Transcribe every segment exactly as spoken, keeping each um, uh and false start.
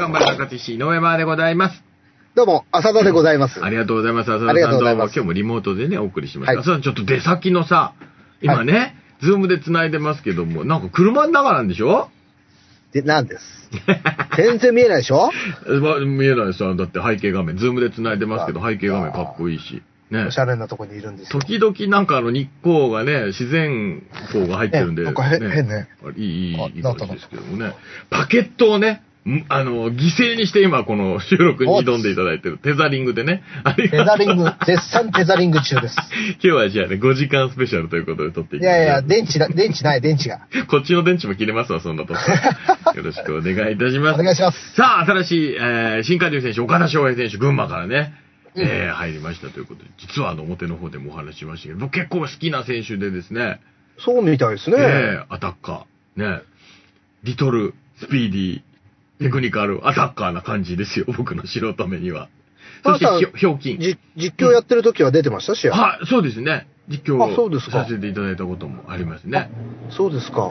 頑張れ中津市井上間でございます。 どうも、浅田でございます。 ありがとうございます。浅田さんどうも今日もリモートでね、お送りしました。はい、浅田さんちょっと出先のさ、今ね、はい、ズームで繋いでますけども、なんか車の中なんでしょ？ で、なんです。全然見えないでしょ？ ま、見えないですよ。だって背景画面、ズームで繋いでますけど、背景画面かっこいいし。ね。 おしゃれなとこにいるんですよ。 時々なんかあの日光がね、自然光が入ってるんで。 なんか変ね。ねいい、いい、いい感じですけどもね。パケットをね、あの、犠牲にして今この収録に挑んでいただいてる。テザリングでね。 テザリング、絶賛テザリング中です。 今日はじゃあね、ごじかんスペシャルということで撮っていきます。 いやいや、電池だ、電池ない、電池が。 こっちの電池も切れますわ、そんなとこ。よろしくお願いいたします。 お願いします。 さあ、新しい、えー、新加入選手、岡田翔平選手、群馬からね、うん、えー、入りましたということで、実はあの、表の方でもお話ししましたけど、僕結構好きな選手でですね。 そうみたいですね。 えー、アタッカー。ね。リトル、スピーディー。テクニカルアタッカーな感じですよ、僕の素人目には。そして、ひょうきん。 実況やってる時は出てましたし、うん、 はい、そうですね。実況をさせていただいたこともありますね。 そうですか。 うん。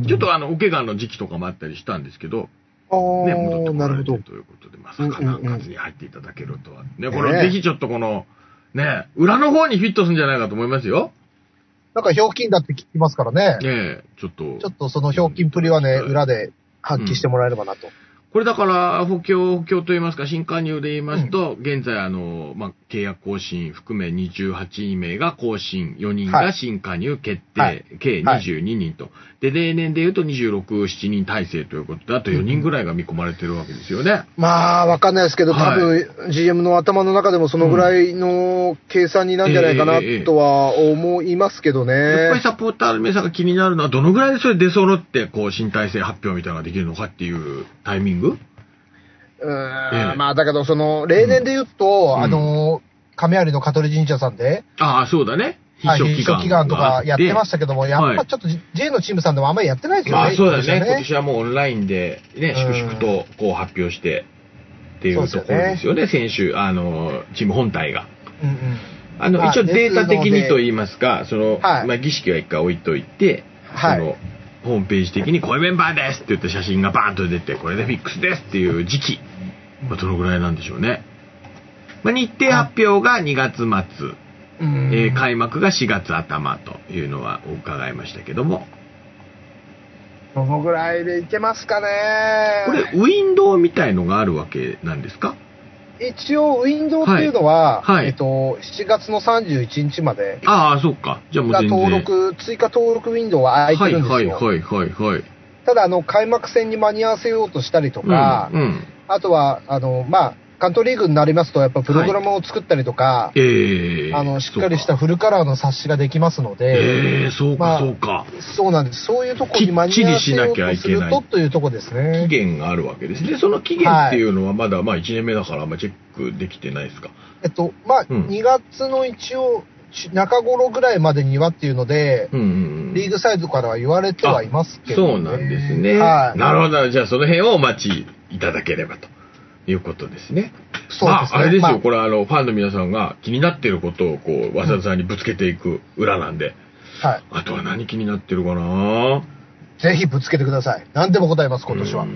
ちょっとあの、お怪我の時期とかもあったりしたんですけど、 ああ、 ね、戻ってこられてということで、まさかの数に入っていただけるとは。ね、これぜひちょっとこの、ね、裏の方にフィットするんじゃないかと思いますよ。 なんかひょうきんだって聞きますからね。 ねちょっと。 ちょっとそのひょうきんプリはね、裏で発揮してもらえればなと。うん、 これだから、補強、補強と言いますか、新加入で言いますと、うん、現在あの、まあ、契約更新含めにじゅうはちめいが更新、よにんが新加入決定、はい、計にじゅうににんと、はい。で、例年で言うとにじゅうろく、しちにん体制ということで、あとよにんぐらいが見込まれてるわけですよね。 うん、まあ、わかんないですけど、多分、はい、ジーエム の頭の中でもそのぐらいの計算になんじゃないかなとは思いますけどね。 やっぱりサポーターの皆さんが気になるのは、どのぐらいでそれ出揃って、こう、新体制発表みたいなのができるのかっていうタイミング？ うーん、ええ、まあだけどその例年で言うと、うん、あの亀有の香取神社さんで、 ああそうだね、 必勝祈願、はい、必勝祈願とかやってましたけども、やっぱちょっと J のチームさんでもあんまりやってないですよね。 ああそうだね、今年はもうオンラインでね粛々とこう発表してっていうところですよね、選手あのチーム本体が。うんうん、あの、まあ、一応データ的にと言いますか、その、はい、まあ儀式は一回置いといて、はい、そのホームページ的にこういうメンバーですって言って写真がバーンと出て、これでフィックスですっていう時期、まあ、どのぐらいなんでしょうね。まあ、日程発表がにがつまつ、えー、開幕がしがつあたまというのは伺いましたけども。 どのぐらいでいけますかね。 これ、ウィンドウみたいのがあるわけなんですか？ 一応、ウィンドウっていうのは、はいはい、えっと、しちがつのさんじゅういちにちまで。 ああ、そっか。じゃあもう全然。 登録、追加登録ウィンドウは空いてるんですよ。 はいはいはいはい、はい。 ただ、あの、開幕戦に間に合わせようとしたりとか、うんうん、あとは、あの、まあ、関東リーグになりますと、やっぱプログラムを作ったりとか、はい、えー、あの、しっかりしたフルカラーの冊子ができますので、 えー、そうか、まあ、そうか。 そうなんです。そういうところに間に合わせようとするとというところですね。 期限があるわけですね。その期限っていうのはまだ、まあいちねんめだから、まあチェックできてないですか？ えっと、まあ、うん、にがつの一応、中頃ぐらいまでにはっていうので、うんうんうん、リーグサイドからは言われてはいますけど、ね、 そうなんですね。はい、なるほど。じゃあその辺をお待ちいただければということですね。そうですね。まあ、あれですよ、まあ、これあの、ファンの皆さんが気になっていることをこう、わざわざにぶつけていく裏なんで、うん、はい。あとは何気になってるかな？ ぜひぶつけてください。何でも答えます、今年は。うー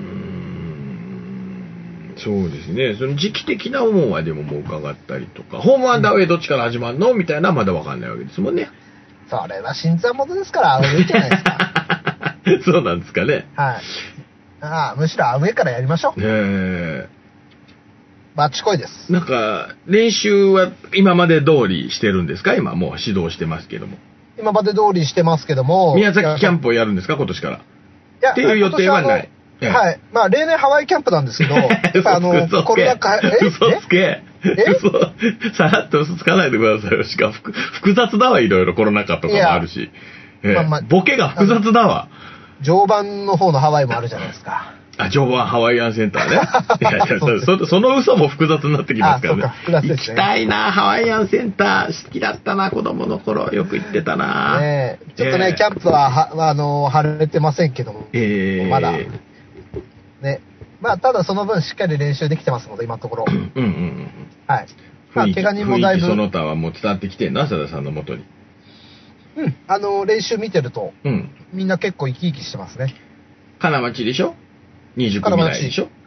ん、そうですね。その時期的な思うはでももう伺ったりとか、ホームアンダーウェイどっちから始まるのみたいなのはまだわかんないわけですもんね。 それは新参者ですから、アウェイじゃないですか。 そうなんですかね。 はい。ああ、むしろアウェイからやりましょう。ねえ。バッチコイです。 なんか、練習は今まで通りしてるんですか？今もう指導してますけども。 今まで通りしてますけども。 宮崎キャンプをやるんですか？今年から。いや、っていう予定はない。 はい。まあ、例年ハワイキャンプなんですけど、あの、コロナ禍、 え嘘つけ。嘘、さらっと嘘つかないでくださいよ。しかも複雑だわ、いろいろコロナ禍とかもあるし。まあまあ、ボケが複雑だわ。 常磐の方のハワイもあるじゃないですか。 あ、常磐ハワイアンセンターね。いやいやそ、その嘘も複雑になってきますからね。あ、そうか、複雑ですね。行きたいな、ハワイアンセンター。好きだったな、子供の頃。よく行ってたな。 ねえ、ちょっとね、えー、キャンプは、は、あの、晴れてませんけども。えー、まだ。ね。まあ、ただその分しっかり練習できてますので、今のところ。うんうんうん。はい。まあ、怪我人もだいぶ。 その他はもう伝わってきてんな、佐田さんの元に。 うん。あの、練習見てると、うん。みんな結構生き生きしてますね。 金町でしょにじゅう組内でしょ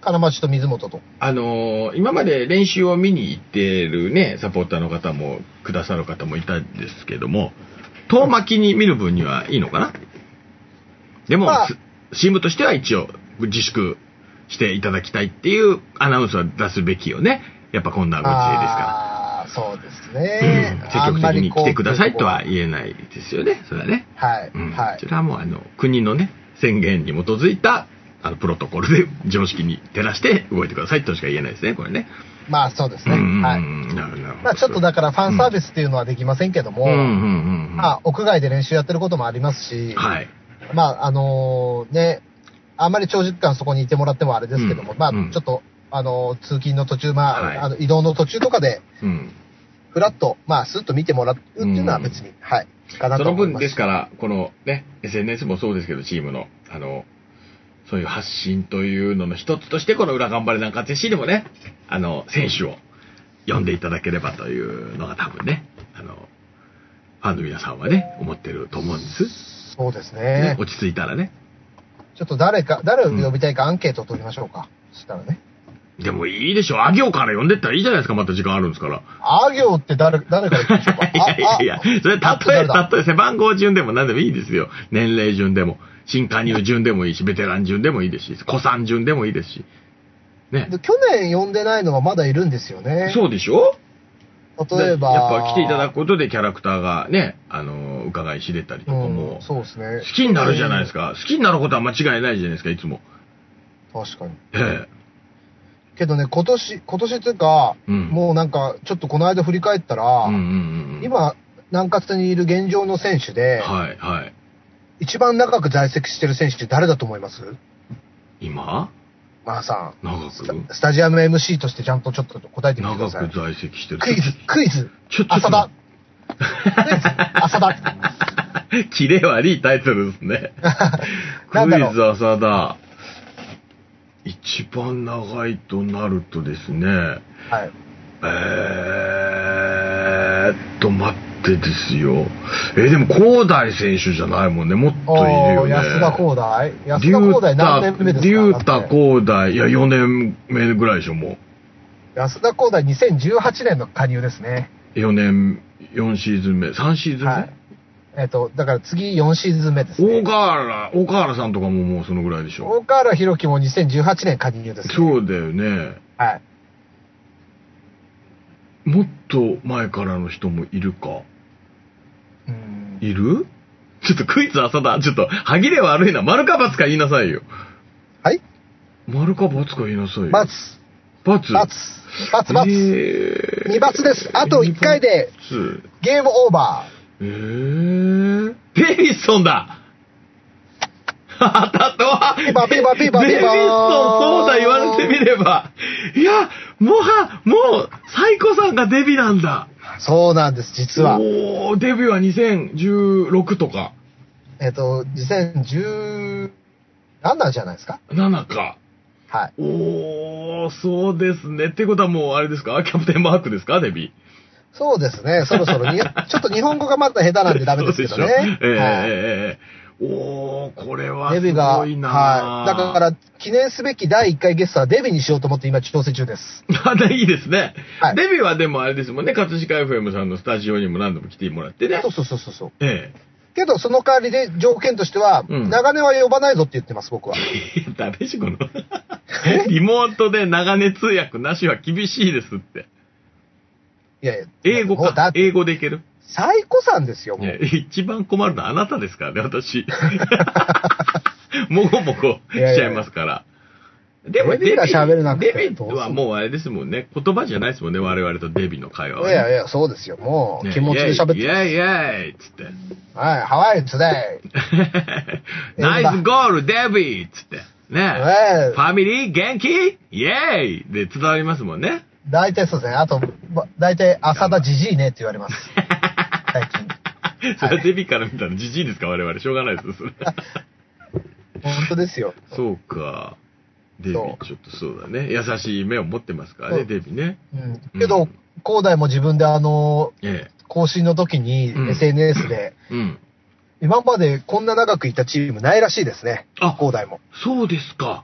金町と水本と。 あのー、今まで練習を見に行ってるね、サポーターの方も、くださる方もいたんですけども、遠巻きに見る分にはいいのかな？でも、まあ、チームとしては一応、自粛していただきたいっていうアナウンスは出すべきよね。やっぱこんなご時世ですから。 ああ、そうですね、 うん。積極的に来てくださいとは言えないですよね。それはね。 はい。 うん、 はい。 それはもうあの、国のね、宣言に基づいた、あの、プロトコルで常識に照らして動いてくださいとしか言えないですね、これね。 まあそうですね。はい。まあちょっとだからファンサービスっていうのはできませんけども、まあ屋外で練習やってることもありますし、 はい。 まああのー、ね、あんまり長時間そこにいてもらってもあれですけども、うん、まあちょっと、あのー、通勤の途中、まあ、はい、あの移動の途中とかで、うん、ふらっと、まあスッと見てもらうっていうのは別に、うん、はい、かなと思います。 その分ですから、このね、エスエヌエス もそうですけど、チームの、あの、そういう発信というのの一つとして、この裏頑張れなんか ジェーシー でもね、あの、選手を呼んでいただければというのが多分ね、あの、ファンの皆さんはね、思ってると思うんです。 そうですね。 ね、落ち着いたらね。 ちょっと誰か、誰を呼びたいかアンケートを取りましょうか。うん、そしたらね。 でもいいでしょ。あ行から呼んでったらいいじゃないですか。また時間あるんですから。 あ行って誰、誰から言ってましょうか。 いやいやいや、それ例え、例え、背番号順でも何でもいいですよ。年齢順でも。新加入順でもいいし、ベテラン順でもいいですし、古参順でもいいですし。 ね。去年呼んでないのはまだいるんですよね。 そうでしょ？ 例えば。 やっぱ来ていただくことでキャラクターがね、あの、伺い知れたりとかも、 うん。そうですね。 好きになるじゃないですか。好きになることは間違いないじゃないですか、いつも。 確かに。 ええ。 けどね、今年、今年っていうか、うん、もうなんか、ちょっとこの間振り返ったら、うんうんうん、今、南葛にいる現状の選手で、 はい、はい。 一番長く在籍してる選手って誰だと思います？ 今？ まあさん。 長くス？スタジアム エムシー としてちゃんとちょっと答えてみてください。 長く在籍してる。 クイズ、クイズ。 ちょっと。 浅田。クイズ、浅田。 キレ悪いタイトルですね。クイズ浅田。一番長いとなるとですね。はい。えーっと、待ってですよ。えー、でも、広大選手じゃないもんね。もっといるよね。 安田広大安田広大何年目ですか？ 龍太広大。いや、よねんめぐらいでしょ、もう。 安田広大にせんじゅうはちねんの加入ですね。 よねん、よんシーズン目。さんシーズン目、はい、 えっと、だから次よんシーズン目ですね。 大河原、大河原さんとかももうそのぐらいでしょ。 大河原弘樹もにせんじゅうはちねん加入ですね。 そうだよね。 はい。 もっと前からの人もいるか。うん。いる？ちょっとクイズ浅田、ちょっと歯切れ悪いな。丸か×か言いなさいよ。 はい？ 丸か×か言いなさいよ。 ×。 ×。 ×。×、×。えー、に×です。あといっかいで、ゲームオーバー。えー、デイビッソンだ。当たったわ。 ピーバーピーバーピーバーピーバー。 デイビッソン、そうだ、言われてみれば。いや、もは、もう、サイコさんがデビなんだ。 そうなんです、実は。 おー、デビューはにせんじゅうろくとか。 えっと、にせんじゅうななじゃないですか。 ななか。 はい。 おー、そうですね。ってことはもう、あれですか？キャプテンマークですか？デビ。 そうですね。そろそろに、ちょっと日本語がまだ下手なんでダメですけどね。 そうでしょ。えー、はい、えーおー、これはすごいな。 はい。だから、記念すべきだいいっかいゲストはデビにしようと思って今調整中です。 いいですね。はい、デビはでもあれですもんね、葛飾 エフエム さんのスタジオにも何度も来てもらってね。 そうそうそうそう。 ええ。 けど、その代わりで条件としては、うん、長根は呼ばないぞって言ってます、僕は。 いや、ダメし、この。リモートで長根通訳なしは厳しいですって。 いやいや。 英語か。英語でいける？ サイコさんですよ、もう。 一番困るのはあなたですからね、私。もごもごしちゃいますから。 いやいやでもデビが喋るなくて。 デビはもうあれですもんね。言葉じゃないですもんね、我々とデビの会話は、ね。 いやいや、そうですよ。もう気持ちで喋って。 イェイイェイつって。 はい、ハワイトゥデイ。ナイスゴール、デビつって。ね。ファミリー元気イェイで伝わりますもんね。 大体そうですね。あと、大体浅田ジジイねって言われます。最近。それはデビから見たらジジイですか？我々。しょうがないです。それ本当ですよ。 そうか。デビ、ちょっとそうだね。優しい目を持ってますからね、デビね。 うん。けど、広大も自分であの、ええ、更新の時に エスエヌエス で、うんうん、今までこんな長くいたチームないらしいですね。あ、広大も。 そうですか。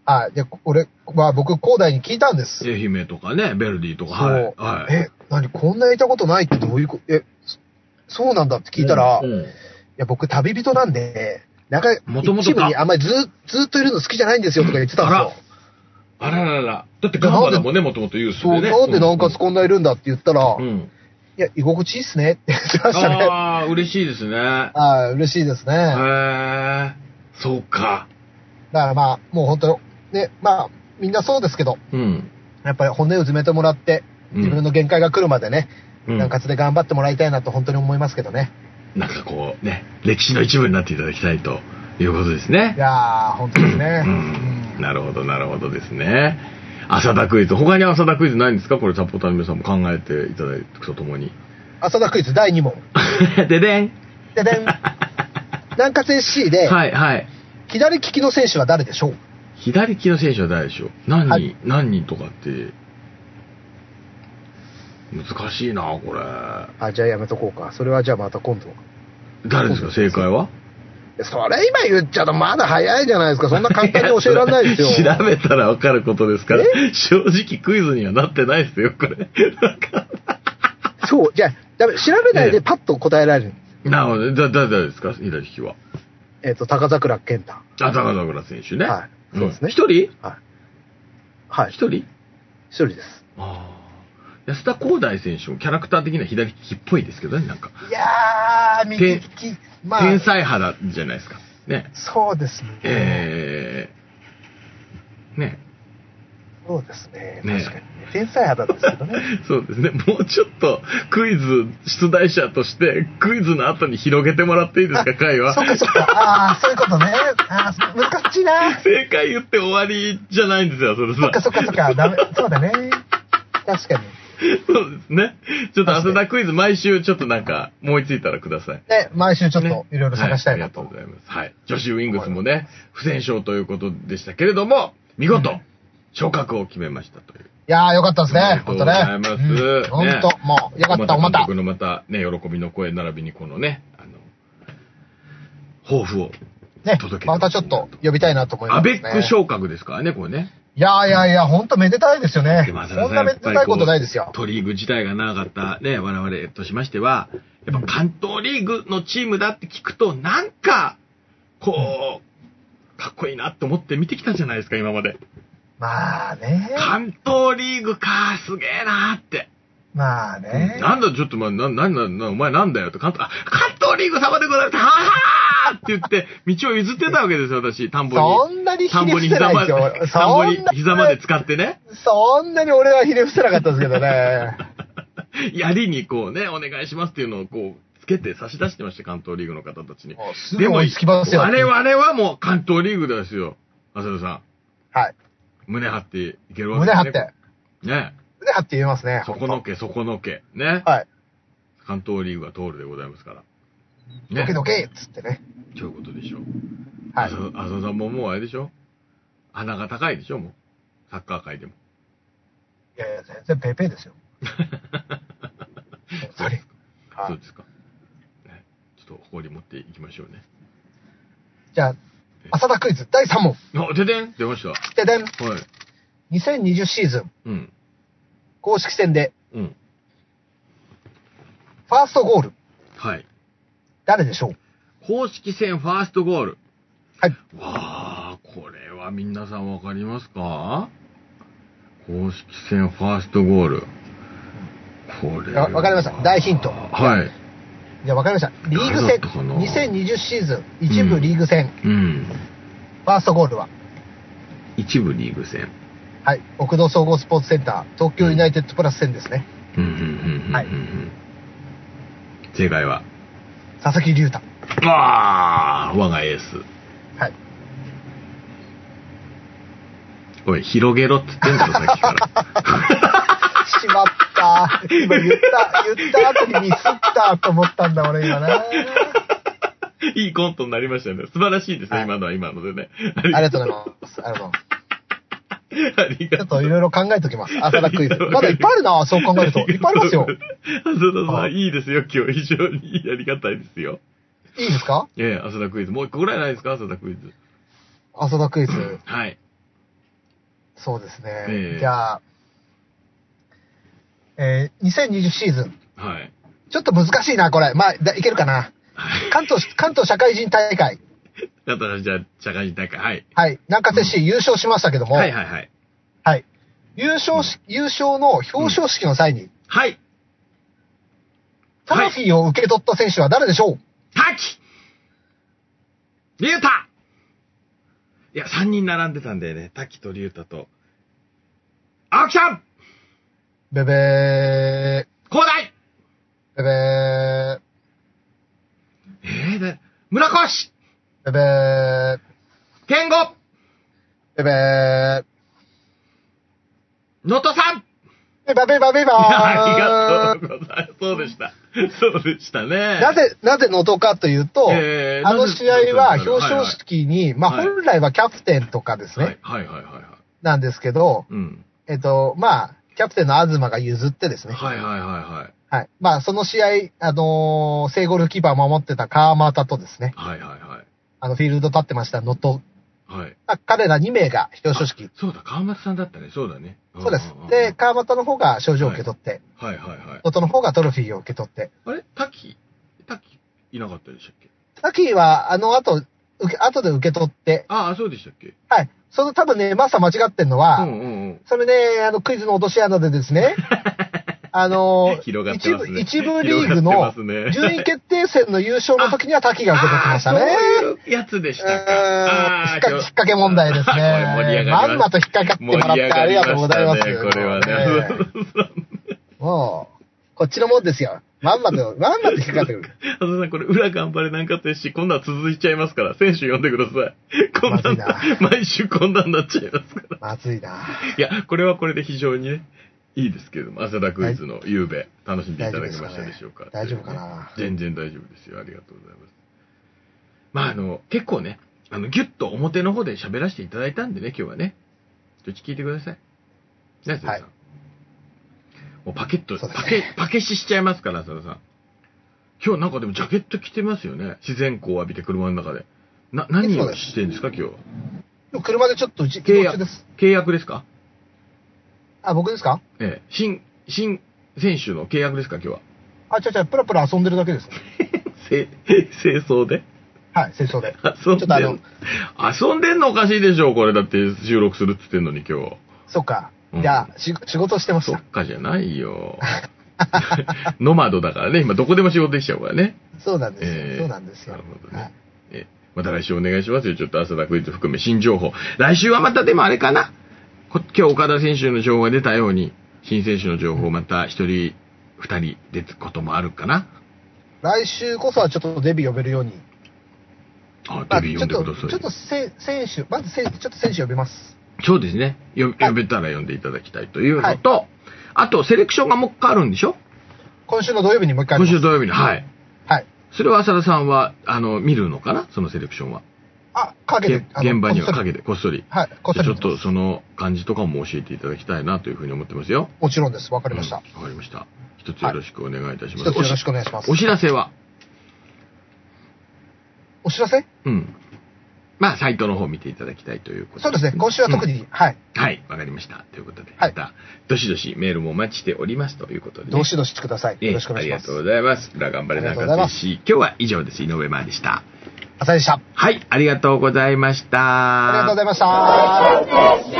はい。で、俺は僕、高大に聞いたんです。 愛媛とかね、ベルディとか。はい。はい、 え、何こんなにいたことないってどういうこ、え、そうなんだって聞いたら、うんうん、いや、僕、旅人なんで、なんか、 もともとチームにあんまりず、ずっといるの好きじゃないんですよとか言ってたんですよ。 あららら。だってガンバだもんね、もともとユースでね。 そう、なんで南葛こんないるんだって言ったら、うん、いや、居心地いいっすねって言ってましたね。 ああ、嬉しいですね。 ああ、嬉しいですね。へえ、そうか。 だからまあ、もう本当ね、まあ、みんなそうですけど、うん、やっぱり骨を詰めてもらって、自分の限界が来るまでね、うん、南葛で頑張ってもらいたいなと本当に思いますけどね。 なんかこうね、歴史の一部になっていただきたいということですね。 いやー、本当ですね。うん、なるほど、なるほどですね。浅田クイズ。他に浅田クイズないんですか？これ、サポーターの皆さんも考えていただくとともに。 浅田クイズだいに問。 ででん。 ででん。南葛 エスシー で、 はいはい。 左利きの選手は誰でしょう？ 左利きの選手は誰でしょう？何人、はい、何人とかって、難しいなこれ。 あ、じゃあやめとこうか。それはじゃあまた今度。 誰ですか？正解は？ それ今言っちゃうとまだ早いじゃないですか。そんな簡単に教えられないですよ。 調べたら分かることですから。正直クイズにはなってないですよ、これ。 そう、じゃあ、調べないでパッと答えられる。 なるほど。だ、誰ですか？左利きは。 えっと、高桜健太。 あ、高桜選手ね。 はい。そうですね。 一人？ はい。はい。 一人？ 一人です。 ああ。安田光大選手もキャラクター的には左利きっぽいですけどね、なんか。 いやー、右利き。 まあ、天才肌じゃないですか。ね。 そうですね。 えー、ね。 そうですね。ね、確かに、ね。天才肌ですけどね。 そうですね。もうちょっとクイズ出題者としてクイズの後に広げてもらっていいですか、回は。 そっかそっか。ああ、そういうことね。ああ、難しいな。 正解言って終わりじゃないんですよ、それさ。 そっかそっかそっか。ダメ。そうだね。確かに。 そうですね。ちょっと浅田クイズ毎週ちょっとなんか思いついたらください。 ね、毎週ちょっといろいろ探したいなと、 ねはい。ありがとうございます。はい。女子ウィングスもね、不戦勝ということでしたけれども、見事、うん、昇格を決めましたという。いやー、よかったですね。 本当ね。ありがとうございます。うん、 本当、ね、もう、よかった、おまた。 僕のまたね、喜びの声並びにこのね、あの、抱負を届けて、 ね。またちょっと呼びたいなと思います、ね。 アベック昇格ですからね、これね。 いやいやいや、ほんとめでたいですよね。そんなめでたいことないですよ。 都リーグ自体が長かったね、我々としましては、やっぱ関東リーグのチームだって聞くと、なんか、こう、かっこいいなって思って見てきたじゃないですか、今まで。 まあね。 関東リーグか、すげえなーって。 まあね。 なんだ、ちょっと、まあ、な、な、な、お前なんだよって、関東、あ、関東リーグ様でございます、ははーって言って、道を譲ってたわけですよ、私、田んぼに。 そんなにひれ伏せないですよ。 田んぼに膝まで使ってね。 そんなに俺はひれ伏せなかったですけどね。 槍にこうね、お願いしますっていうのをこう、つけて差し出してました、関東リーグの方たちに。 でも、我 々はもう関東リーグですよ、浅田さん。 はい。 胸張っていけるわけですね。 胸張って。 ね。 胸張って言えますね。 そこのけ、そこのけ。ね。 はい。 関東リーグが通るでございますから。 ね。どけどけっつってね。 そういうことでしょう。 はい。 浅田さんももうあれでしょ？鼻が高いでしょもう。サッカー界でも。 いやいや、全然ペーペーですよ。 そうですか。そうですか。ね。ちょっと誇り持っていきましょうね。 じゃあ、浅田クイズだいさん問。 あ、ででん出ました。 ででん。 はい。 にせんにじゅうシーズン。 うん。 公式戦で。 うん。 ファーストゴール。 はい。 誰でしょう？ 公式戦ファーストゴール。 はい。 わあ、これは皆さんわかりますか？公式戦ファーストゴール。これ。 わかりました。大ヒント。 はい。 じゃあわかりました。リーグ戦。にせんにじゅうシーズン。一部リーグ戦。 うん。うん、 ファーストゴールは一部リーグ戦。 はい。奥戸総合スポーツセンター、東京ユナイテッドプラス戦ですね。 うん、うん、うん、うん。はい。正解は佐々木隆太。 ああ、我がエース。 はい。 おい、広げろって言ってんだろ、さっきから。 しまった。今言った、言った後にミスったと思ったんだ、俺今な。 いいコントになりましたね。素晴らしいですね、はい、今のは今のでね。 ありがとうございます。ありがとうございます。ちょっといろいろ考えときます。浅田クイズ。まだいっぱいあるな、そう考えると。いっぱいありますよ。 浅田さん、いいですよ、今日。非常にありがたいですよ。 いいですか？ いやいや、浅田クイズ。もう一個ぐらいないですか、浅田クイズ。 浅田クイズ。 はい。 そうですね。えー、じゃあ、えー、にせんにじゅうシーズン。 はい。 ちょっと難しいな、これ。まあ、いけるかな。関東、関東社会人大会。 関東じゃ社会人大会。はい。 はい。南葛 エフシー 優勝しましたけども。 はいはいはい。 はい。優勝し、優勝の表彰式の際に。 はい。 トロフィーを受け取った選手は誰でしょう？ 滝龍太。いや、さんにん並んでたんだよね。滝と龍太と。青木さん。 べべー。 広大。 べべー。 えー、で、村越。 べべー。 健吾。 べべー。 能登さん。 べばべばべばー。 ありがとうございます。そうでした。そうでしたね。 なぜ、なぜ能登かというと、えー、あの試合は表彰式に、はいはい、まあ本来はキャプテンとかですね。 はいはいはいはい。 なんですけど、 うん、 えっと、まあ、キャプテンの東が譲ってですね。 はいはいはいはい。 はい。まあ、その試合、あのー、正ゴールキーパーを守ってた川又とですね。 はいはいはい。 あの、フィールド立ってました能登。 はい。 彼らにめいが表彰式。 そうだ、川又さんだったね。そうだね。 そうです。で、川又の方が賞状を受け取って。 はい、はい、はいはい。 能登の方がトロフィーを受け取って。 あれ滝滝いなかったでしたっけ？ 滝は、あの後、受け、後で受け取って。 ああ、そうでしたっけ？ はい。その多分ね、マスター間違ってんのは、 うんうんうん、 それね、あの、クイズの落とし穴でですね、あの、 広がってますね、 一部、一部リーグの順位決定戦の優勝の時には滝が受け取ってましたね。 そういうやつでしたか。 あ引っ掛け問題ですね。 盛り上がりまんまと引っ掛かってもらってありがとうございます。 これはね。 もう、こっちのもんですよ。まんまと、まんまと引っ掛かってくる。 あのさん、これ、裏頑張れなんかってし、今度は続いちゃいますから、選手呼んでください。こんな、毎週こんなになっちゃいますから。 まずいな。 いや、これはこれで非常にね、いいですけれども、朝田クイズの夕べ、楽しんでいただけましたでしょうか。 大丈夫かな。 全然大丈夫ですよ。ありがとうございます。まあ、あの、結構ね、あの、ぎゅっと表の方で喋らせていただいたんでね、今日はね。ちょっと聞いてください。ね、はい。もうパケット、ね、パケ、パケシしちゃいますから、浅田さん。今日なんかでもジャケット着てますよね。自然光を浴びて車の中で。な、何をしてるんですか、今日。 車でちょっとうち、 契約です。契約ですか？ あ、僕ですか？ ええ。新、新選手の契約ですか、今日は。 あ、ちゃちゃ、プラプラ遊んでるだけです。 せ、清掃で？ はい、清掃で。 遊んでんの？遊んでんのおかしいでしょ、これ。だって収録するって言ってんのに今日。 そっか。うん、いや、し、仕事してました。 そっかじゃないよ。ノマドだからね、今どこでも仕事できちゃうからね。 そうなんですよ。えー、そうなんですよ。 なるほどね。はい、えー、また来週お願いしますよ。ちょっと朝田クイズ含め新情報。来週はまたでもあれかな。今日岡田選手の情報が出たように、新選手の情報また一人、二人出ることもあるかな。 来週こそはちょっとデビュー呼べるように。 あ、デビュー呼んでください。 ちょっとせ選手、まずせちょっと選手呼びます。 そうですね。呼べたら呼んでいただきたいというのと、はい、あとセレクションがもう一回あるんでしょ？ 今週の土曜日にもう一回あります。 今週土曜日に、はい。 はい。 それは浅田さんは、あの、見るのかな？そのセレクションは。 あ、影で。 現場には影で、こっそり。 はい、こっそり。 ちょっとその感じとかも教えていただきたいなというふうに思ってますよ。 もちろんです。わかりました。わ、 うん、かりました。一つよろしくお願いいたします。 一、はい、つよろしくお願いします。 お知らせは？ お知らせ？ うん。まあ、サイトの方を見ていただきたいということで。 そうですね。今週は特に、うん、はい。 はい。わかりました。ということで、はい、また、どしどしメールもお待ちしておりますということで、ね。 どしどしください。よろしくお願いします。 ありがとうございます。裏頑張れなかったし、今日は以上です。井上真でした。 浅井でした。 はい。ありがとうございました。 ありがとうございました。